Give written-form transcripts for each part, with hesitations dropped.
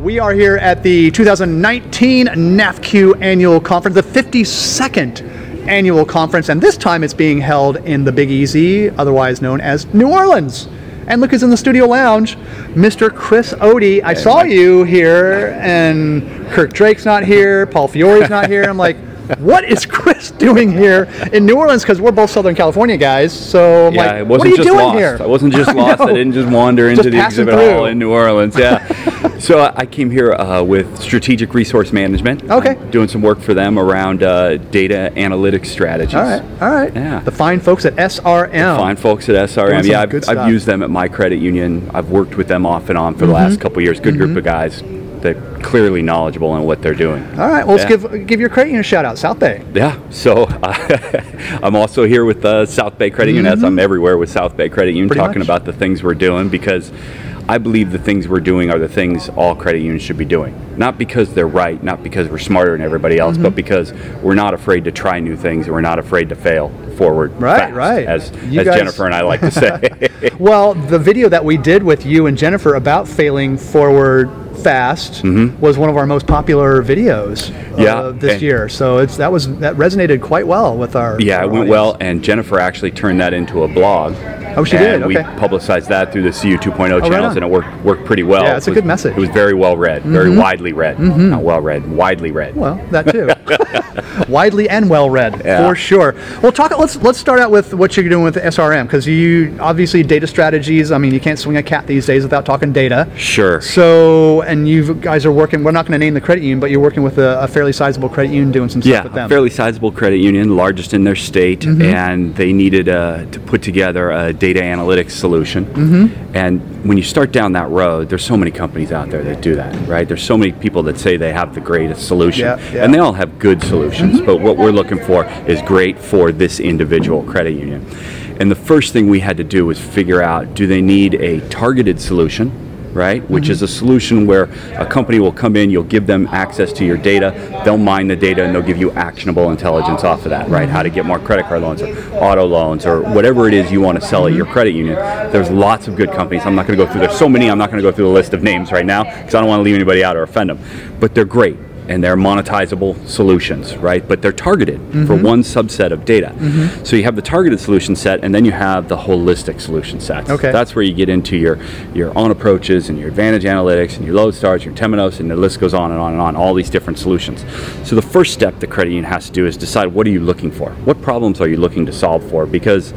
We are here at the 2019 NAFQ Annual Conference, the 52nd Annual Conference, and this time it's being held in the Big Easy, otherwise known as New Orleans. And look who's in the studio lounge, Mr. Chris Odie. I saw you here, and Kirk Drake's not here, Paul Fiore's not here. I'm like, what is Chris doing here in New Orleans? Because we're both Southern California guys. So I'm like, what are you doing here? I wasn't just lost. I didn't just wander into the exhibit hall in New Orleans. Yeah. So I came here with Strategic Resource Management. Okay. I'm doing some work for them around data analytics strategies. All right. Yeah. The fine folks at SRM. The fine folks at SRM. Yeah, I've used them at my credit union. I've worked with them off and on for the last couple of years. Good group of guys. They're clearly knowledgeable in what they're doing. All right, well, let's give your credit union a shout out, South Bay. Yeah, so I'm also here with South Bay Credit Union, as I'm everywhere with South Bay Credit Union, talking about the things we're doing, because I believe the things we're doing are the things all credit unions should be doing. Not because they're right, not because we're smarter than everybody else, but because we're not afraid to try new things and we're not afraid to fail forward fast, as Jennifer and I like to say. Well, the video that we did with you and Jennifer about failing forward fast was one of our most popular videos this year. So that resonated quite well with our it went well, and Jennifer actually turned that into a blog. Oh, she did? Okay. We publicized that through the CU 2.0 channels, and it worked pretty well. Yeah, it's a good message. It was very well read, very widely read. Not well read, widely read. Well, that too. Widely and well read, for sure. Well, let's start out with what you're doing with SRM, because you obviously data strategies. I mean, you can't swing a cat these days without talking data. Sure. So, and you guys are working. We're not going to name the credit union, but you're working with a fairly sizable credit union, doing some stuff with them. Yeah, a fairly sizable credit union, largest in their state, and they needed to put together a data analytics solution. And when you start down that road, there's so many companies out there that do that, right? There's so many people that say they have the greatest solution, and they all have good solutions, but what we're looking for is great for this individual credit union. And the first thing we had to do was figure out, do they need a targeted solution, right? Which is a solution where a company will come in, you'll give them access to your data, they'll mine the data, and they'll give you actionable intelligence off of that, right? How to get more credit card loans or auto loans or whatever it is you want to sell at your credit union. There's lots of good companies. I'm not going to go through, there's so many, I'm not going to go through the list of names right now because I don't want to leave anybody out or offend them. But they're great. And they're monetizable solutions, right? But they're targeted for one subset of data. So you have the targeted solution set, and then you have the holistic solution set. Okay. That's where you get into your on approaches and your advantage analytics and your Lodestars, your Temenos, and the list goes on and on and on, all these different solutions. So the first step the credit union has to do is decide, what are you looking for? What problems are you looking to solve for? Because,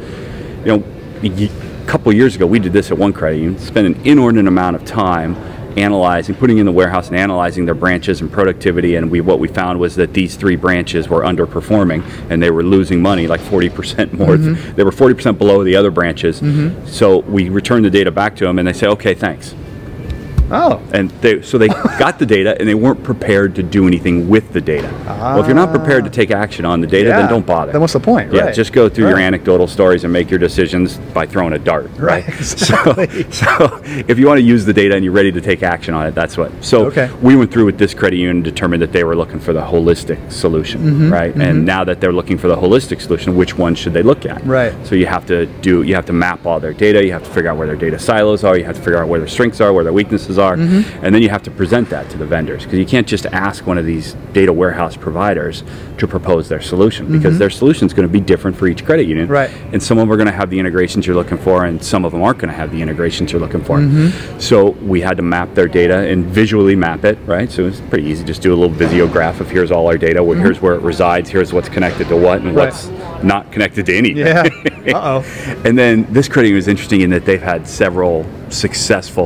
a couple of years ago, we did this at one credit union, spent an inordinate amount of time analyzing, putting in the warehouse and analyzing their branches and productivity, and what we found was that these 3 branches were underperforming and they were losing money, like 40% more. They were 40% below the other branches. So we returned the data back to them, and they say, okay, thanks. Oh. And so they got the data, and they weren't prepared to do anything with the data. Well, if you're not prepared to take action on the data, then don't bother. Then what's the point? Yeah, just go through your anecdotal stories and make your decisions by throwing a dart. Right. Exactly. So if you want to use the data and you're ready to take action on it, that's what. So we went through with this credit union and determined that they were looking for the holistic solution, right? And now that they're looking for the holistic solution, which one should they look at? Right. So you have to map all their data. You have to figure out where their data silos are. You have to figure out where their strengths are, where their weaknesses are, and then you have to present that to the vendors, because you can't just ask one of these data warehouse providers to propose their solution, because their solution is going to be different for each credit union, right? And some of them are going to have the integrations you're looking for, and some of them aren't going to have the integrations you're looking for. So we had to map their data and visually map it, right? So it's pretty easy. Just do a little visiograph of here's all our data, here's where it resides, here's what's connected to what, and what's not connected to anything. Yeah. And then this credit union was interesting in that they have several successful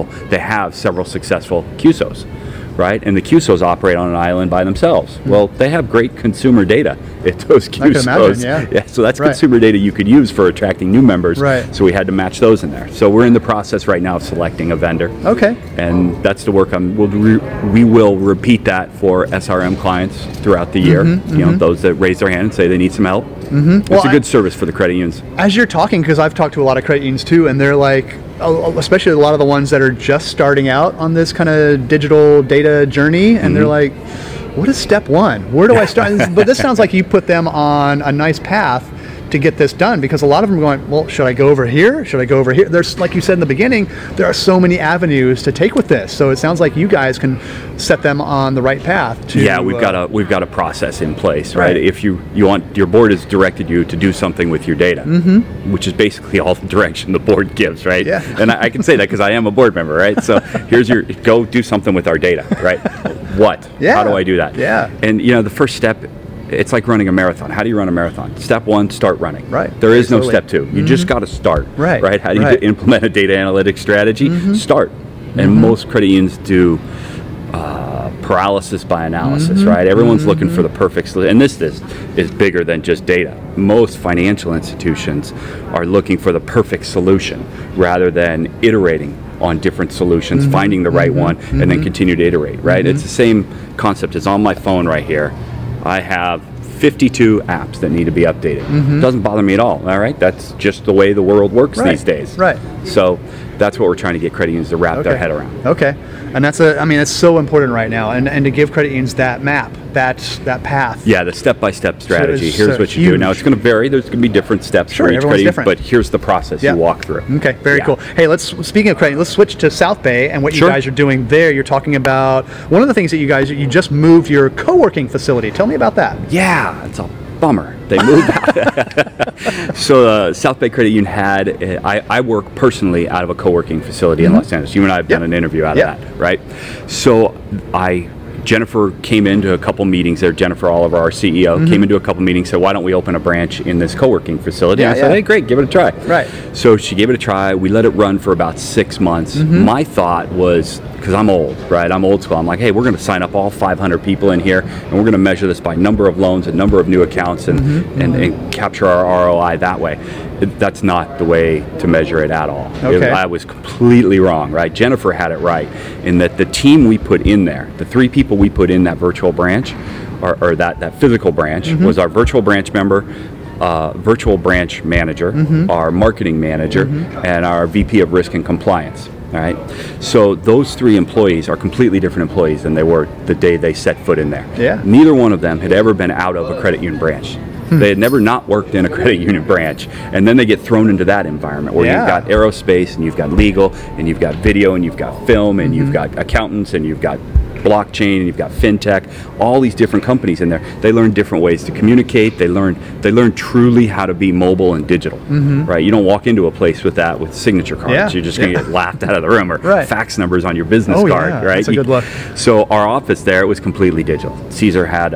CUSOs, right? And the CUSOs operate on an island by themselves. Well, they have great consumer data at those CUSOs. I can imagine, So that's consumer data you could use for attracting new members. Right. So we had to match those in there. So we're in the process right now of selecting a vendor. Okay. And that's the work we will repeat that for SRM clients throughout the year. Those that raise their hand and say they need some help. It's a good service for the credit unions. As you're talking, because I've talked to a lot of credit unions too, and they're like, especially a lot of the ones that are just starting out on this kind of digital data journey, and they're like, what is step one? Where do I start? But this sounds like you put them on a nice path to get this done? Because a lot of them are going, well, should I go over here? Should I go over here? There's, like you said in the beginning, there are so many avenues to take with this. So it sounds like you guys can set them on the right path. Yeah, we've got a process in place, right? If you want, your board has directed you to do something with your data, which is basically all the direction the board gives, right? Yeah. And I can say that because I am a board member, right? So here's your, go do something with our data, right? What? Yeah. How do I do that? Yeah. And the first step, it's like running a marathon. How do you run a marathon? Step one, start running. Right. There is no step two. You just got to start. Right. Right. How do you implement a data analytics strategy? Start. And most credit unions do paralysis by analysis, right? Everyone's looking for the perfect solution. And this is bigger than just data. Most financial institutions are looking for the perfect solution rather than iterating on different solutions, finding the right one, and then continue to iterate, right? It's the same concept. It's on my phone right here. I have 52 apps that need to be updated. Doesn't bother me at all right? That's just the way the world works these days. Right. So that's what we're trying to get credit unions to wrap their head around. Okay. And that's it's so important right now. And to give credit unions that map, that path. Yeah, the step-by-step strategy. So Here's what you do. Now it's going to vary. There's going to be different steps for each credit union, but here's the process you walk through. Okay, very cool. Hey, speaking of credit, let's switch to South Bay and what you guys are doing there. You're talking about one of the things that you just moved your co-working facility. Tell me about that. Yeah, it's a bummer. They moved out. So South Bay Credit Union had, I work personally out of a co-working facility in Los Angeles. You and I have done an interview out of that, right? So Jennifer came into a couple meetings there. Jennifer Oliver, our CEO, came into a couple meetings, said, why don't we open a branch in this co-working facility? And I said, hey, great, give it a try. Right. So she gave it a try. We let it run for about 6 months. My thought was, because I'm old, right? I'm old school. I'm like, hey, we're going to sign up all 500 people in here, and we're going to measure this by number of loans and number of new accounts and capture our ROI that way. That's not the way to measure it at all. Okay. I was completely wrong, right? Jennifer had it right in that the team we put in there, the 3 people we put in that virtual branch, or that physical branch, was our virtual branch member, virtual branch manager, our marketing manager, and our VP of Risk and Compliance. All right. So those 3 employees are completely different employees than they were the day they set foot in there. Yeah. Neither one of them had ever been out of a credit union branch. They had never not worked in a credit union branch, and then they get thrown into that environment where you've got aerospace and you've got legal and you've got video and you've got film and you've got accountants and you've got blockchain and you've got fintech, all these different companies in there. They learn different ways to communicate. They learn truly how to be mobile and digital, right? You don't walk into a place with signature cards. You're just going to get laughed out of the room, or fax numbers on your business card, right? That's a good look. So our office there, it was completely digital. Caesar had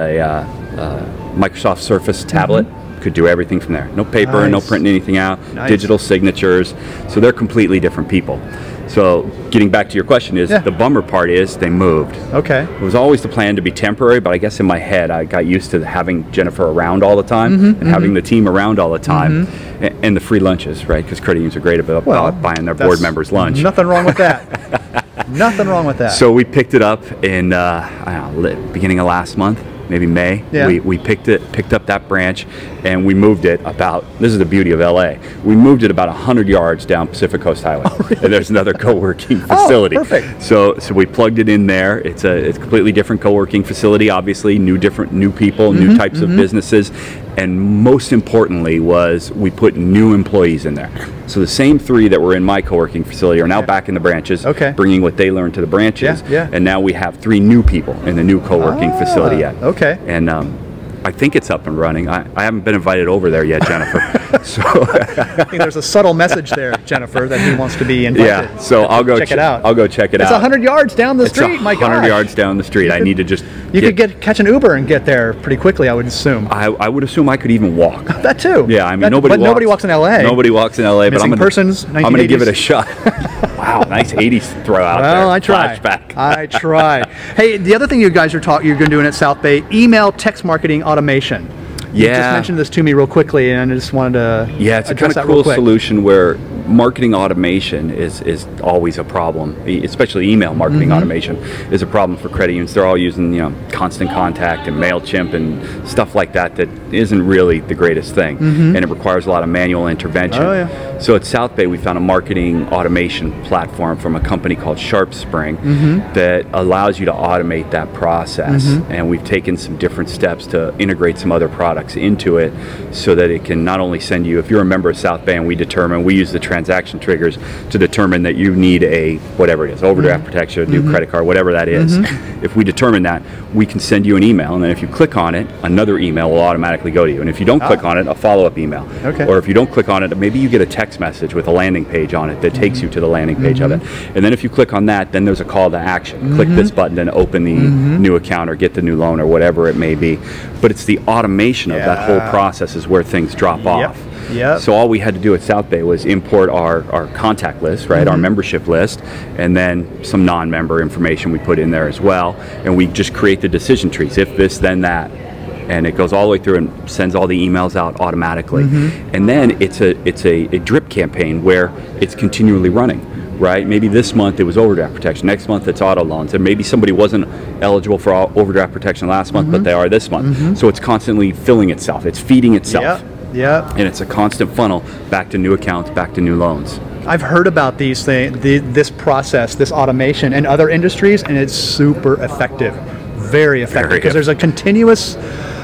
a Microsoft Surface tablet. Could do everything from there. No paper, no printing anything out, digital signatures. So they're completely different people. So getting back to your question is, the bummer part is they moved. Okay. It was always the plan to be temporary, but I guess in my head I got used to having Jennifer around all the time and having the team around all the time and the free lunches, right? Because credit unions are great about buying their board members lunch. Nothing wrong with that. Nothing wrong with that. So we picked it up in beginning of last month. Maybe May. We picked up that branch and we moved it about, this is the beauty of LA, we moved it about 100 yards down Pacific Coast Highway. Oh, really? And there's another co-working facility. Oh, perfect. So we plugged it in there. It's a completely different co-working facility, obviously, new people, new types of businesses, and most importantly was we put new employees in there. So the same 3 that were in my co-working facility are now back in the branches, bringing what they learned to the branches, and now we have 3 new people in the new co-working facility yet. Okay. And I think it's up and running. I haven't been invited over there yet, Jennifer. So I think there's a subtle message there, Jennifer, that he wants to be invited. Yeah, so I'll go check it out. I'll go check it out. It's 100 yards down the street, my God. 100 yards down the street. I need to just... You could catch an Uber and get there pretty quickly, I would assume. I would assume I could even walk. That too. Yeah, I mean, nobody walks in LA. Nobody walks in LA, but I'm going to give it a shot. Wow, nice 80s throw out there. Well, I try. Flashback. I try. Hey, the other thing you guys you're going to do at South Bay, email text marketing automation. You just mentioned this to me real quickly, and I just wanted to it's a kind of cool solution where marketing automation is always a problem, especially email marketing automation is a problem for credit unions. They're all using, Constant Contact and MailChimp and stuff like that isn't really the greatest thing, and it requires a lot of manual intervention. Oh, yeah. So at South Bay, we found a marketing automation platform from a company called SharpSpring that allows you to automate that process, and we've taken some different steps to integrate some other products into it so that it can not only send you, if you're a member of South Bay, and we use the transaction triggers to determine that you need a, whatever it is, overdraft protection, a new credit card, whatever that is. If we determine that, we can send you an email, and then if you click on it, another email will automatically go to you. And if you don't click on it, a follow-up email. Okay. Or if you don't click on it, maybe you get a text message with a landing page on it that takes you to the landing page of it. And then if you click on that, then there's a call to action. Click this button and open the new account or get the new loan or whatever it may be. But it's the automation of that whole process is where things drop off. Yep. So all we had to do at South Bay was import our contact list, right, our membership list, and then some non-member information we put in there as well. And we just create the decision trees, if this, then that. And it goes all the way through and sends all the emails out automatically. And then it's a drip campaign where it's continually running. Right? Maybe this month it was overdraft protection. Next month it's auto loans. And maybe somebody wasn't eligible for overdraft protection last month, but they are this month. So it's constantly filling itself. It's feeding itself. Yeah. And it's a constant funnel back to new accounts, back to new loans. I've heard about these things, this process, this automation in other industries, and it's super effective. Very effective. Because there's a continuous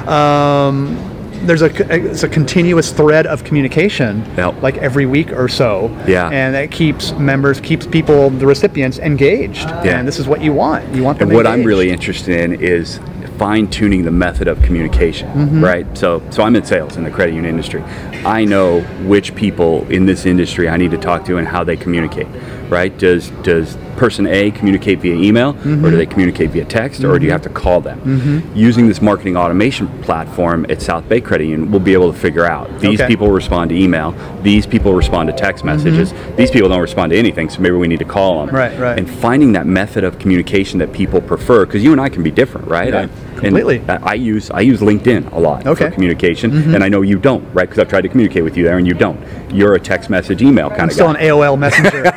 it's a continuous thread of communication, like every week or so, and that keeps people, the recipients, engaged. And this is what you want. You want them engaged. And what I'm engaged. really interested in is fine-tuning the method of communication, right? So I'm in sales in the credit union industry. I know which people in this industry I need to talk to and how they communicate, right? Does person A communicate via email, or do they communicate via text, or do you have to call them? Using this marketing automation platform at South Bay Credit Union, we'll be able to figure out these people respond to email, these people respond to text messages, these people don't respond to anything, so maybe we need to call them. Right. And finding that method of communication that people prefer, because you and I can be different, right? Yeah, completely. And I use LinkedIn a lot for communication, and I know you don't, right? Because I've tried to communicate with you there, and you don't. You're a text message, email kind of guy. Still an AOL Messenger.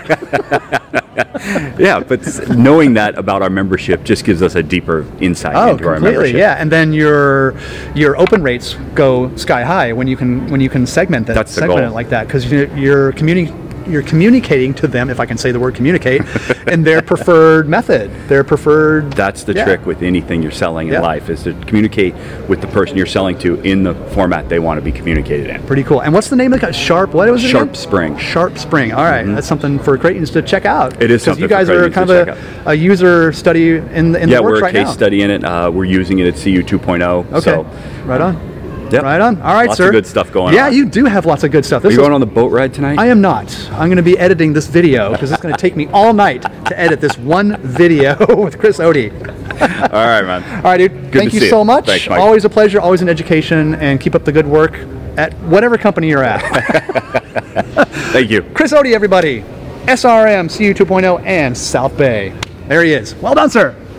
Yeah, but knowing that about our membership just gives us a deeper insight into our membership. Yeah, and then your open rates go sky high when you can segment that. That's the goal. It like that, because you're communicating to them, if I can say the word communicate, in their preferred method, their preferred. That's the trick with anything you're selling in life, is to communicate with the person you're selling to in the format they want to be communicated in. Pretty cool. And what's the name of the Sharp? What was it? SharpSpring. SharpSpring. All right, that's something for credit unions to check out. It is something you guys for are kind of a user study in the works right now. Yeah, we're a case study in it. We're using it at CU 2.0. Okay, so. right on. Yep. Right on. All right, lots sir. Lots of good stuff going on. Yeah, you do have lots of good stuff. Are you going on the boat ride tonight? I am not. I'm going to be editing this video because it's going to take me all night to edit this one video with Chris Odie. All right, man. All right, dude. Thank you so much. Thanks, Mike. Always a pleasure. Always an education. And keep up the good work at whatever company you're at. Thank you. Chris Odie, everybody. SRM, CU 2.0, and South Bay. There he is. Well done, sir.